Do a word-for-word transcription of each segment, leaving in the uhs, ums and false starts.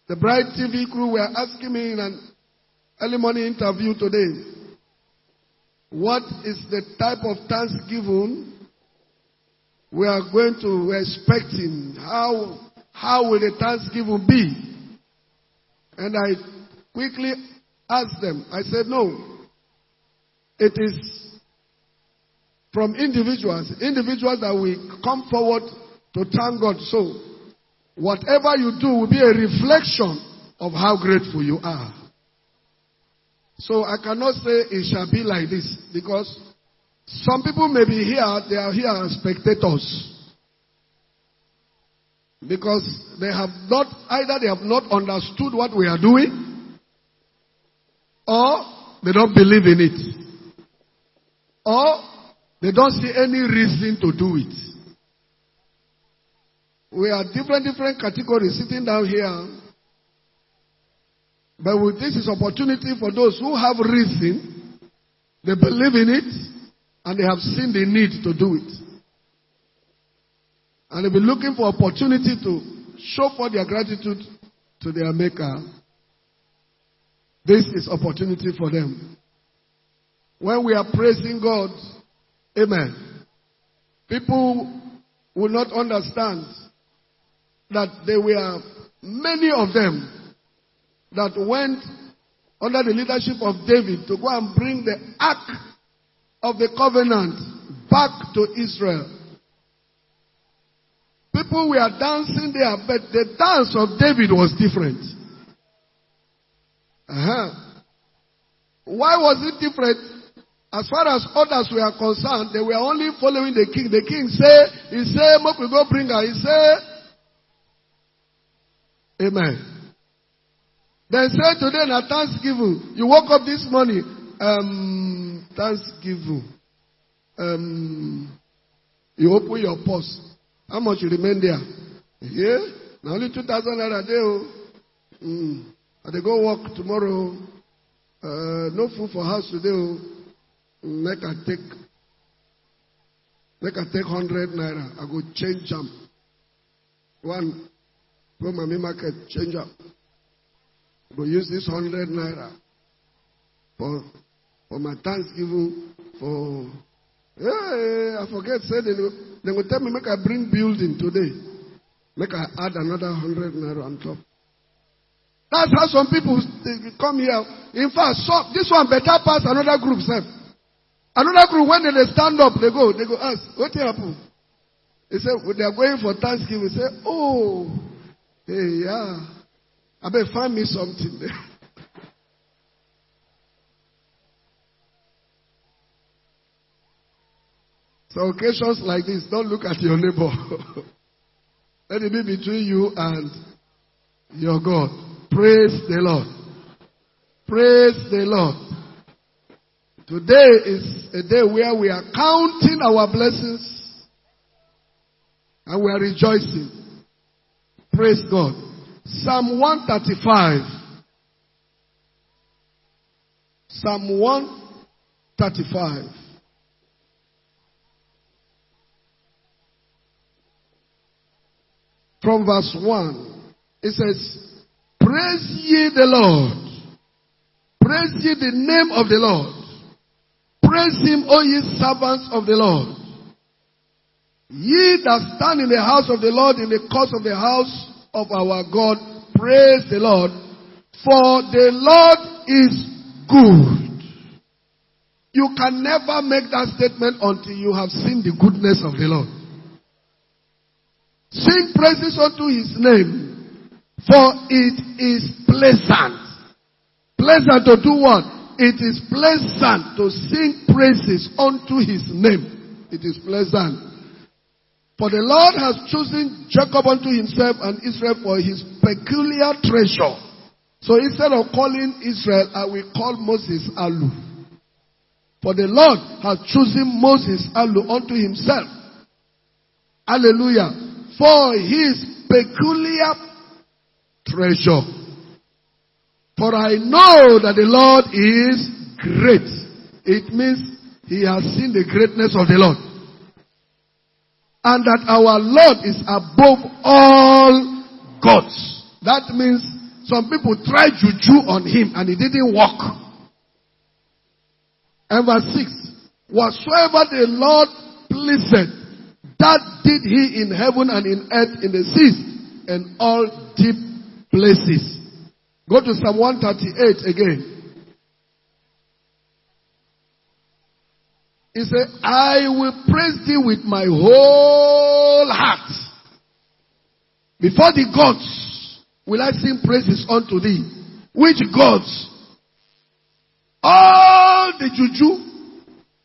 The Bright T V crew were asking me in an early morning interview today, what is the type of thanksgiving we are going to, we're expecting? How, how will the thanksgiving be? And I quickly asked them, I said, no, it is from individuals, individuals that will come forward to thank God. So, whatever you do will be a reflection of how grateful you are. So I cannot say it shall be like this, because some people may be here, they are here as spectators. Because they have not, either they have not understood what we are doing, or they don't believe in it, or they don't see any reason to do it. We are different, different categories sitting down here. But with this is opportunity for those who have reason, they believe in it, and they have seen the need to do it. And they'll be looking for opportunity to show for their gratitude to their Maker. This is opportunity for them. When we are praising God, amen, people will not understand that there were many of them that went under the leadership of David to go and bring the ark of the covenant back to Israel. People were dancing there, but the dance of David was different. Uh-huh. Why was it different? As far as others were concerned, they were only following the king. The king said, he said, "Make we go bring her." He said, amen. They said today na Thanksgiving. You woke up this morning. Um, Thanksgiving. Um, you open your purse. How much you remain there? Yeah? Now only two thousand naira a day. Mm. And they go work tomorrow. Uh, no food for house today. Make I take, make I take hundred naira. I go change them. One, go my market, change up. Go use this hundred naira for for my Thanksgiving. For yeah, I forget. Say they they will tell me make I bring building today. Make I add another hundred naira on top. That's how some people they come here. In fact, so, this one better pass another group, sir. Another group when they stand up, they go, they go ask, what happened? They say well, they are going for Thanksgiving. They say, oh, hey, yeah. I better find me something there. So occasions like this, don't look at your neighbor. Let it be between you and your God. Praise the Lord. Praise the Lord. Today is a day where we are counting our blessings and we are rejoicing. Praise God. Psalm one thirty-five. Psalm one thirty-five. From verse one, it says, praise ye the Lord. Praise ye the name of the Lord. Praise him, O ye servants of the Lord. Ye that stand in the house of the Lord, in the courts of the house of our God, praise the Lord, for the Lord is good. You can never make that statement until you have seen the goodness of the Lord. Sing praises unto his name, for it is pleasant. Pleasant to do what? It is pleasant to sing praises unto his name. It is pleasant. For the Lord has chosen Jacob unto himself and Israel for his peculiar treasure. So instead of calling Israel, I will call Moses Alu. For the Lord has chosen Moses Alu unto himself. Hallelujah. For his peculiar treasure. For I know that the Lord is great. It means he has seen the greatness of the Lord. And that our Lord is above all gods. That means Some people tried juju on him and it didn't work. And verse six. Whatsoever the Lord pleased, that did he in heaven and in earth, in the seas, and all deep places. Go to Psalm one thirty-eight again. He said, I will praise thee with my whole heart. Before the gods will I sing praises unto thee. Which gods? All the juju,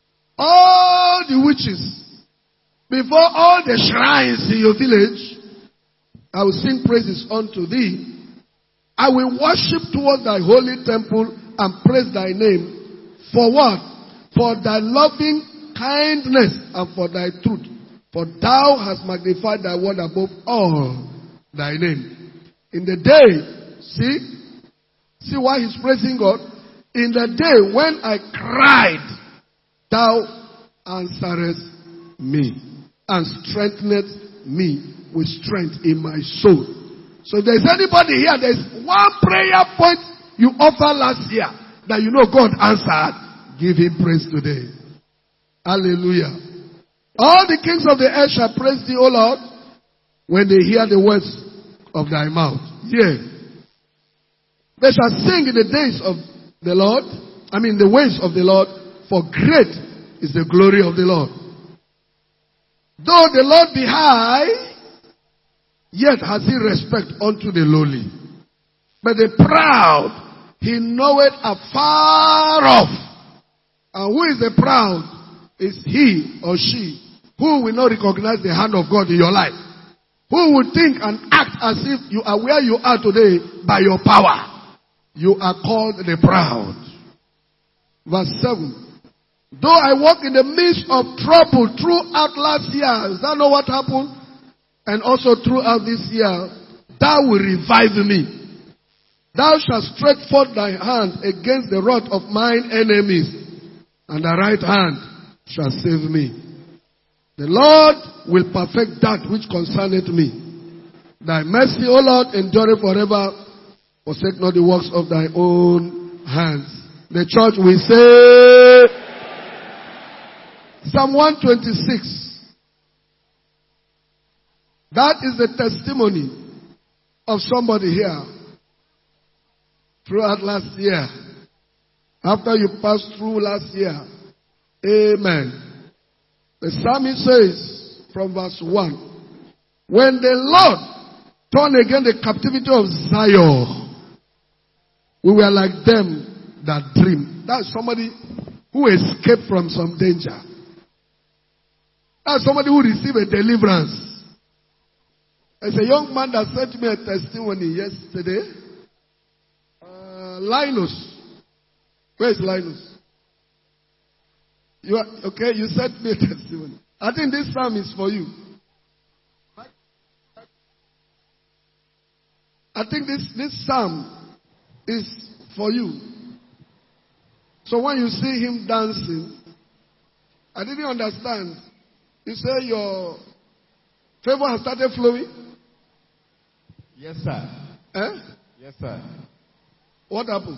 all the witches, before all the shrines in your village, I will sing praises unto thee. I will worship toward thy holy temple and praise thy name. For what? For thy loving kindness and for thy truth. For thou hast magnified thy word above all thy name. In the day, see, see why he's praising God? In the day when I cried, thou answerest me and strengthenest me with strength in my soul. So if there's anybody here, there's one prayer point you offered last year that you know God answered. Give him praise today. Hallelujah. All the kings of the earth shall praise thee, O Lord, when they hear the words of thy mouth. Yea. They shall sing in the days of the Lord, I mean the ways of the Lord, for great is the glory of the Lord. Though the Lord be high, yet has he respect unto the lowly. But the proud, he knoweth afar off. And who is the proud? Is he or she who will not recognize the hand of God in your life. Who will think and act as if you are where you are today by your power. You are called the proud. Verse seven. Though I walk in the midst of trouble throughout last year, is that not what happened? And also throughout this year, thou will revive me. Thou shalt stretch forth thy hand against the wrath of mine enemies, and thy right hand shall save me. The Lord will perfect that which concerneth me. Thy mercy, O Lord, endureth forever. Forsake not the works of thy own hands. The church will say, Psalm one twenty-six. That is the testimony of somebody here throughout last year. After you passed through last year. Amen. The psalmist says from verse one, when the Lord turned again the captivity of Zion, we were like them that dream. That's somebody who escaped from some danger. That's somebody who received a deliverance. There's a young man that sent me a testimony yesterday. Uh, Linus. Where is Linus? You are, okay, you sent me a testimony. I think this psalm is for you. I think this, this psalm is for you. So when you see him dancing, I didn't understand. You say your favor has started flowing? Yes, sir. Eh? Yes, sir. What happened?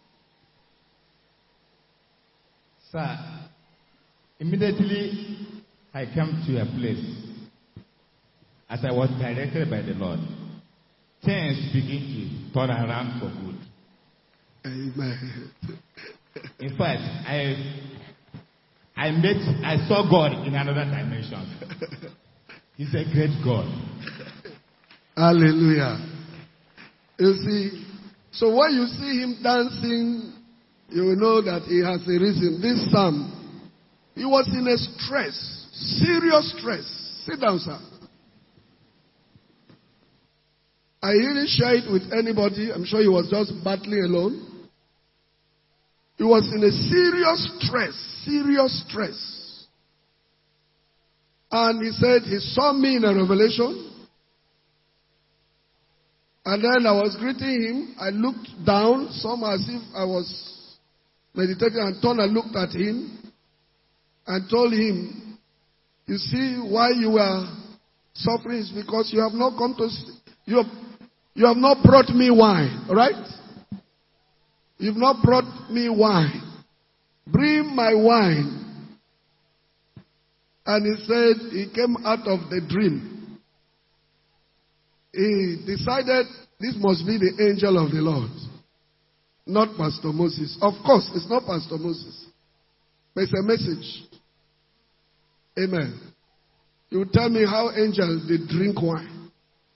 Sir, immediately I came to a place as I was directed by the Lord. Things begin to turn around for good. Amen. In fact, I I met, I saw God in another dimension. He's a great God. Hallelujah. You see, so when you see him dancing, you will know that he has a reason. This psalm, he was in a stress, serious stress. Sit down, sir. I didn't share it with anybody. I'm sure he was just battling alone. He was in a serious stress, serious stress. And he said he saw me in a revelation. And then I was greeting him. I looked down, somehow as if I was meditating, and turned and looked at him and told him, you see why you are suffering is because you have not come to, you have, You have not brought me wine, right? You've not brought me wine. Bring my wine. And he said he came out of the dream. He decided this must be the angel of the Lord, not Pastor Moses. Of course, it's not Pastor Moses, but it's a message. Amen. You tell me how angels they drink wine.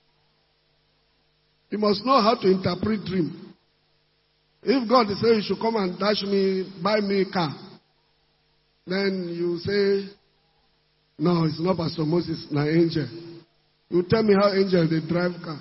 You must know how to interpret dream. If God says you should come and dash me, buy me a car, then you say, no, it's not Pastor Moses, it's an angel. You tell me how angels they drive car.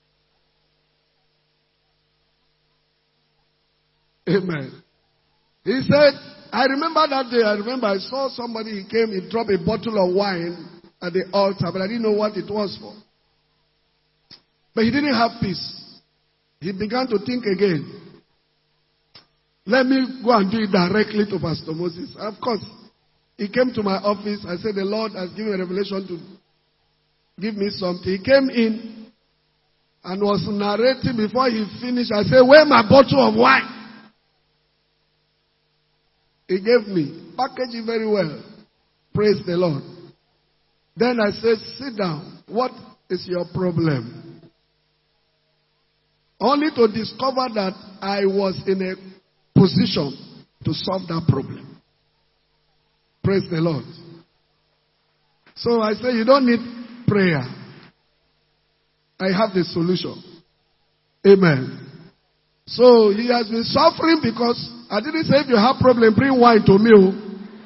Amen. He said, I remember that day, I remember I saw somebody, he came, he dropped a bottle of wine at the altar, but I didn't know what it was for. But he didn't have peace. He began to think again. Let me go and do it directly to Pastor Moses. Of course, he came to my office. I said, the Lord has given a revelation to give me something. He came in and was narrating. Before he finished, I said, where's my bottle of wine? He gave me. Package it very well. Praise the Lord. Then I said, sit down. What is your problem? Only to discover that I was in a position to solve that problem. Praise the Lord. So I said, you don't need prayer. I have the solution. Amen. So he has been suffering because I didn't say if you have problem, bring wine to me.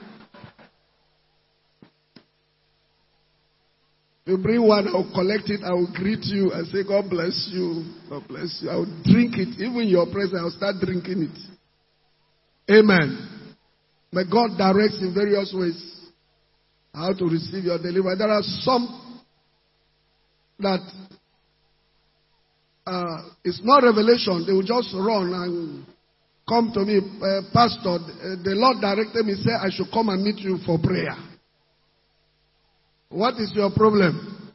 You bring wine, I'll collect it, I will greet you and say, God bless you. God bless you. I will drink it. Even in your presence, I'll start drinking it. Amen. But God directs in various ways how to receive your deliverance. There are some that uh, it's not revelation. They will just run and come to me, uh, Pastor, the Lord directed me, say I should come and meet you for prayer. What is your problem?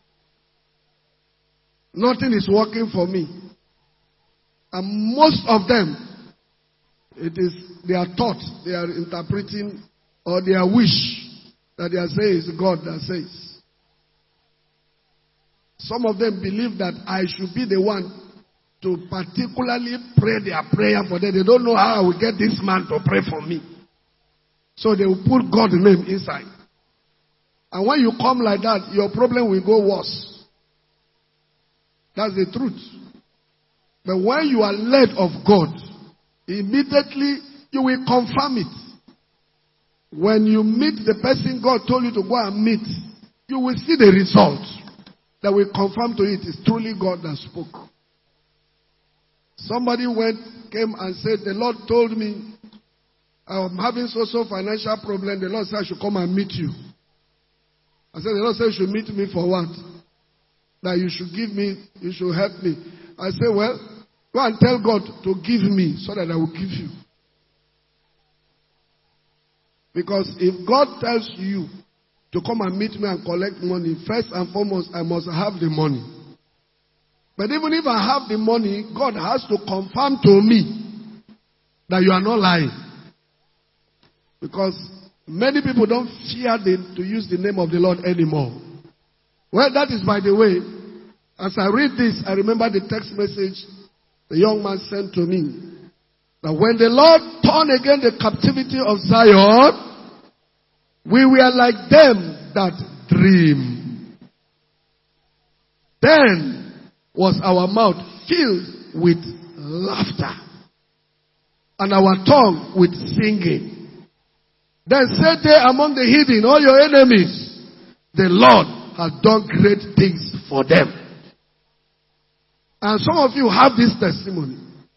Nothing is working for me. And most of them, it is their thought, they are interpreting, or their wish that they are saying is God that says. Some of them believe that I should be the one to particularly pray their prayer for them. They don't know how I will get this man to pray for me. So they will put God's name inside. And when you come like that, your problem will go worse. That's the truth. But when you are led of God, immediately you will confirm it. When you meet the person God told you to go and meet, you will see the result that will confirm to it is truly God that spoke. Somebody went, came and said, the Lord told me I'm having so-so financial problem. The Lord said I should come and meet you. I said, the Lord said you should meet me for what? That you should give me, you should help me. I said, well, go and tell God to give me so that I will give you. Because if God tells you to come and meet me and collect money, first and foremost, I must have the money. But even if I have the money, God has to confirm to me that you are not lying. Because many people don't fear the, to use the name of the Lord anymore. Well, that is by the way. As I read this, I remember the text message the young man sent to me. That when the Lord turned again the captivity of Zion, we were like them that dream. Then was our mouth filled with laughter, and our tongue with singing. Then said they among the heathen, all your enemies, the Lord has done great things for them. And some of you have this testimony.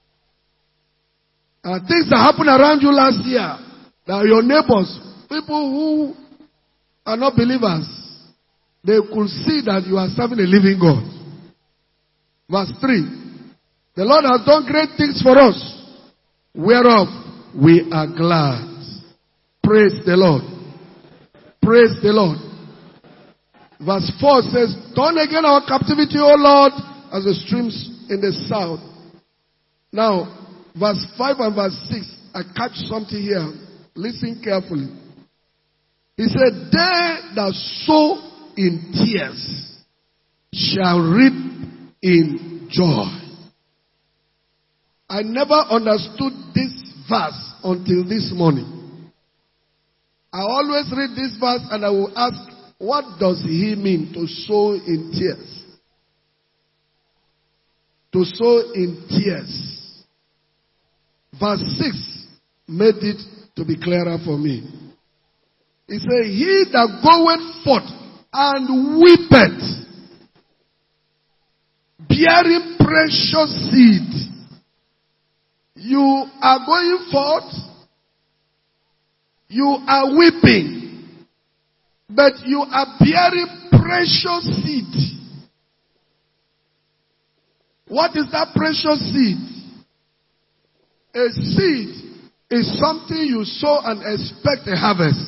Uh, things that happened around you last year, that your neighbors, people who are not believers, they could see that you are serving a living God. Verse three. The Lord has done great things for us, whereof we are glad. Praise the Lord. Praise the Lord. Verse four says, turn again our captivity, O Lord, as the streams in the south. Now, verse five and verse six, I catch something here. Listen carefully. He said, they that sow in tears shall reap in joy. I never understood this verse until this morning. I always read this verse and I will ask, what does he mean to sow in tears? To sow in tears. Verse six made it to be clearer for me. He said, he that goeth forth and weepeth, bearing precious seed. You are going forth, you are weeping, but you are bearing precious seed. What is that precious seed? A seed is something you sow and expect a harvest.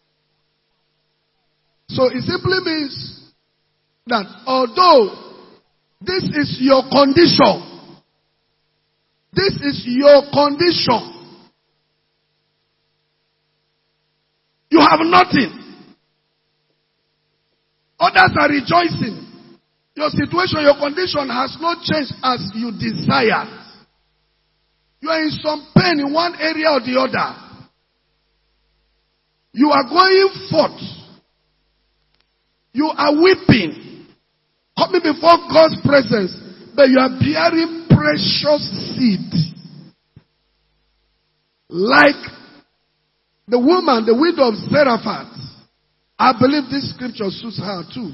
So it simply means that although this is your condition, this is your condition, you have nothing. Others are rejoicing. Your situation, your condition has not changed as you desired. You are in some pain in one area or the other. You are going forth. You are weeping, coming before God's presence, but you are bearing precious seed. Like the woman, the widow of Zarephath. I believe this scripture suits her too.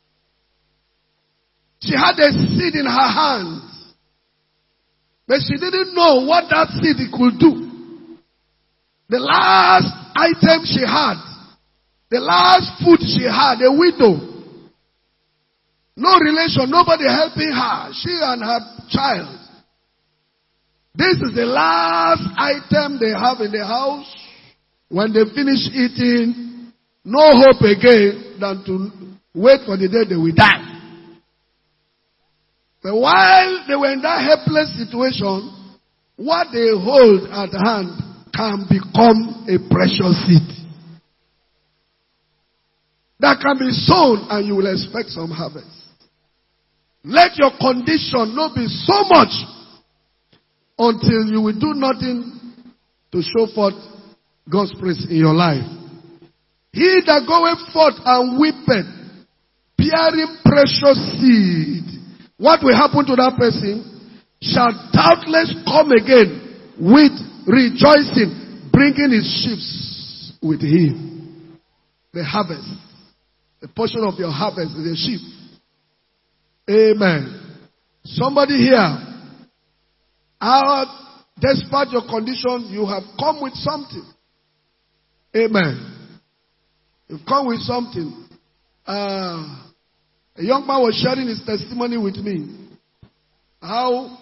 She had a seed in her hand, but she didn't know what that seed could do. The last item she had, the last food she had, a widow. No relation, nobody helping her. She and her child. This is the last item they have in the house. When they finish eating, no hope again than to wait for the day they will die. But while they were in that helpless situation, what they hold at hand can become a precious seed. That can be sown and you will expect some harvest. Let your condition not be so much until you will do nothing to show forth God's praise in your life. He that goeth forth and weepeth, bearing precious seed, what will happen to that person? Shall doubtless come again with rejoicing, bringing his sheaves with him. The harvest. The portion of your harvest is a sheep. Amen. Somebody here, out, despite your condition, you have come with something. Amen. You've come with something. Uh, a young man was sharing his testimony with me. How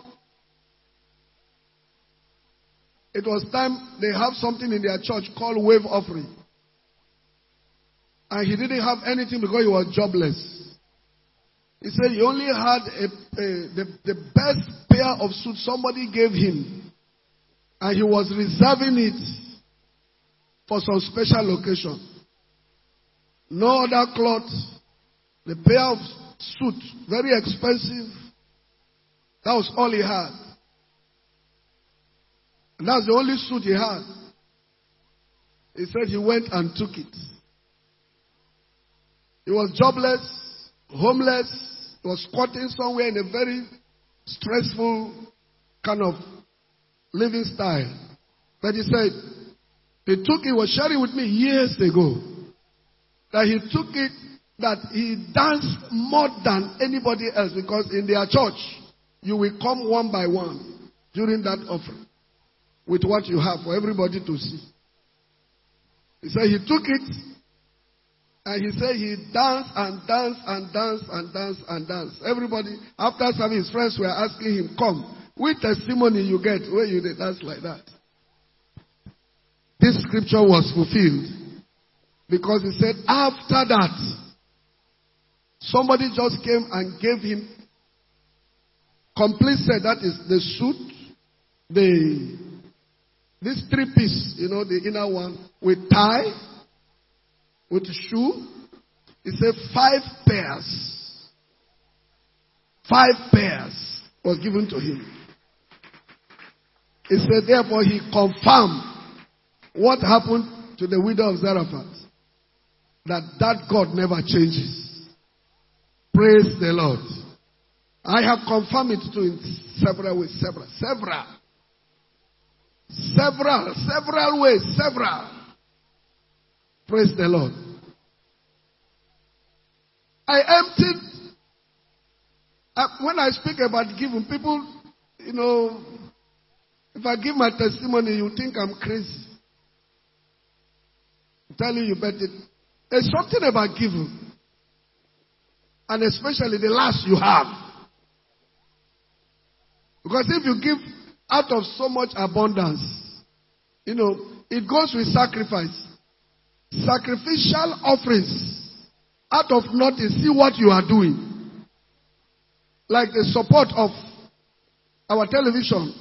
it was time they have something in their church called wave offering. And he didn't have anything because he was jobless. He said he only had a, a, the, the best pair of suits somebody gave him. And he was reserving it for some special occasion. No other cloth. The pair of suit, very expensive. That was all he had. And that's the only suit he had. He said he went and took it. He was jobless, homeless. He was squatting somewhere in a very stressful kind of living style. But he said, he took it, he was sharing with me years ago, that he took it, that he danced more than anybody else, because in their church, you will come one by one during that offering with what you have for everybody to see. He said he took it, and he said he danced and danced and danced and danced and danced. Everybody, after serving, his friends were asking him, come, which testimony you get where you did dance like that? This scripture was fulfilled because he said after that, somebody just came and gave him complete set, that is the suit, the this three piece, you know, the inner one, with tie, with shoe. He said five pairs. Five pairs was given to him. He said, therefore, he confirmed what happened to the widow of Zarephath. That that God never changes. Praise the Lord. I have confirmed it too in several ways. Several. Several. Several. Several ways. Several. Praise the Lord. I emptied. Uh, when I speak about giving, people, you know, if I give my testimony, you think I'm crazy. I'm telling you, but it, there's something about giving. And especially the last you have. Because if you give out of so much abundance, you know, it goes with sacrifice. Sacrificial offerings. Out of nothing, see what you are doing. Like the support of our television.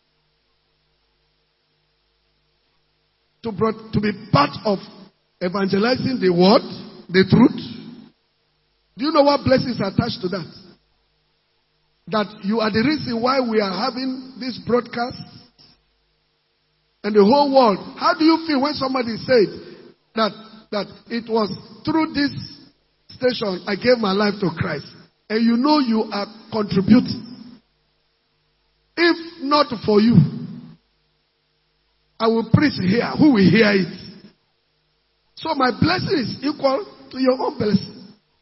To, brought, to be part of evangelizing the word, the truth. Do you know what blessings are attached to that? That you are the reason why we are having this broadcast. And the whole world. How do you feel when somebody said that, that it was through this station I gave my life to Christ? And you know you are contributing. If not for you, I will preach here. Who will hear it? So my blessing is equal to your own blessing.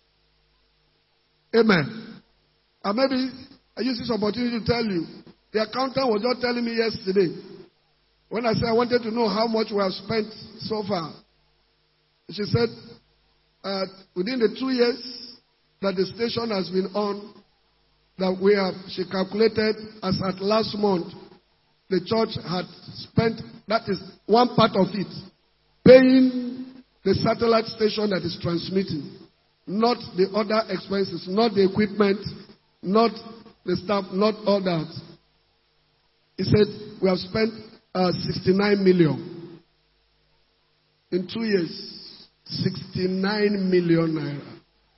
Amen. And maybe I use this opportunity to tell you. The accountant was just telling me yesterday. When I said I wanted to know how much we have spent so far. She said, uh, within the two years that the station has been on, that we have, she calculated as at last month, the church had spent, that is one part of it, paying the satellite station that is transmitting. Not the other expenses, not the equipment, not the staff, not all that. He said, we have spent uh, sixty-nine million. In two years, sixty-nine million naira.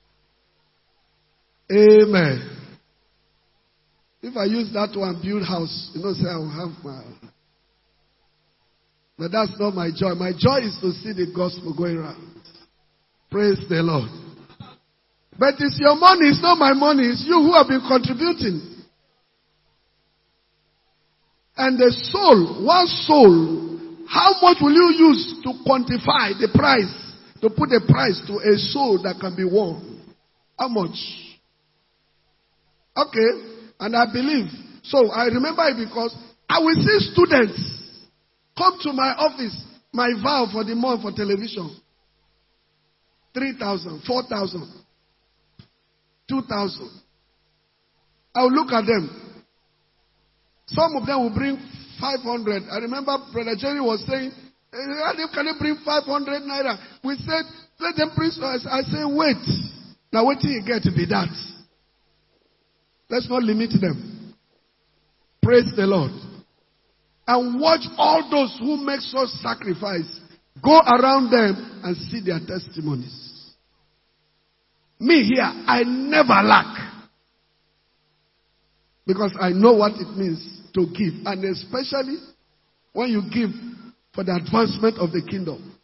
Amen. If I use that to build house, you know, say I will have my... But that's not my joy. My joy is to see the gospel going around. Praise the Lord. But it's your money, it's not my money. It's you who have been contributing. And the soul, one soul, how much will you use to quantify the price, to put a price to a soul that can be won? How much? Okay. And I believe. So I remember it because I will see students come to my office, my vow for the month for television. three thousand, four thousand, two thousand. I will look at them. Some of them will bring five hundred. I remember Brother Jerry was saying, can you bring five hundred naira? We said, let them bring. I said, wait. Now wait till you get to be that. Let's not limit them. Praise the Lord. And watch all those who make such sacrifice. Go around them and see their testimonies. Me here, I never lack. Because I know what it means to give. And especially when you give for the advancement of the kingdom.